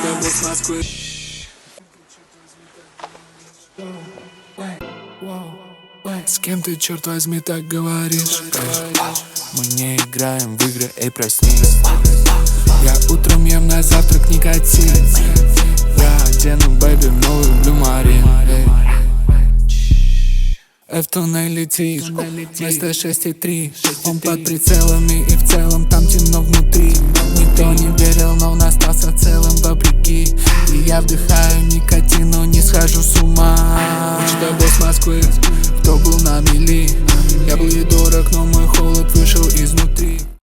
тебя босс Москвы. С кем ты, черт возьми, так говоришь? Мы не играем в игры, эй, проснись. Я утром ем на завтрак никотин. Я одену, бэйби, новый Blue Marine. В-туннель летишь, вместо 6,3. Он под прицелами и в целом там темно внутри. Никто не верил, но он остался целым вопреки. И я вдыхаю никотин, но не схожу с ума. Учитель босс Москвы, кто был на мели. Я был ей дорог, но мой холод вышел изнутри.